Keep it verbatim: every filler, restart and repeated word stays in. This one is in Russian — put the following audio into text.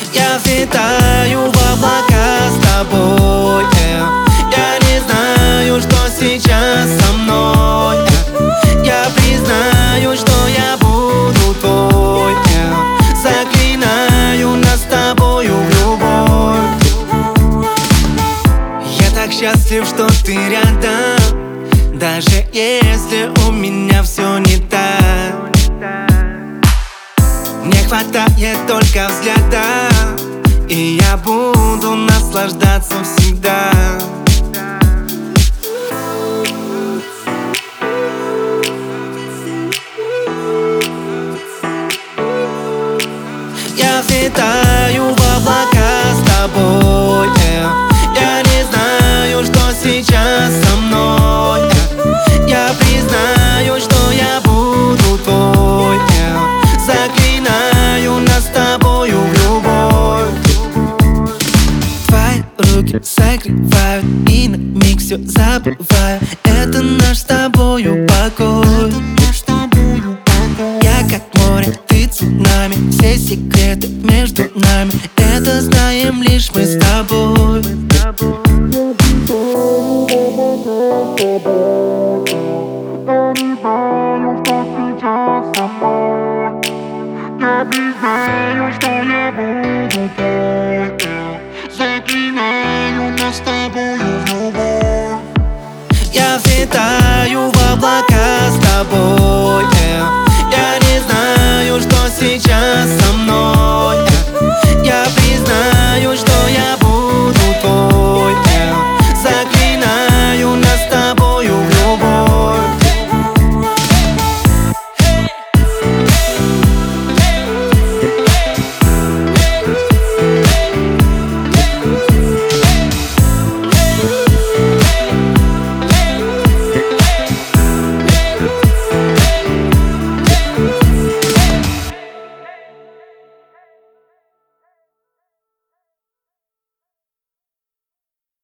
Я взлетаю в облака с тобой, э. Я не знаю, что сейчас со мной, э. Я признаю, что я буду твой, э. Заклинаю нас с тобою в любовь. Я так счастлив, что ты рядом, даже если у меня все не так. Мне хватает только взгляда, и я буду наслаждаться всегда. Я взлетаю в облака с тобой, э. Я не знаю, что сейчас со мной, э. Я признаю, что я буду твой, э. Заклинаю нас с тобою в любовь. Твои руки согревают, и на миг все забываю. Это наш с тобою покой. Я как море, ты цунами, все секреты между нами, это знаем лишь мы с тобой. Я признаю, что я буду твой, заклинаю нас с тобою в любовь. Я взлетаю в облака с тобой, э. Я не знаю, что сейчас со мной.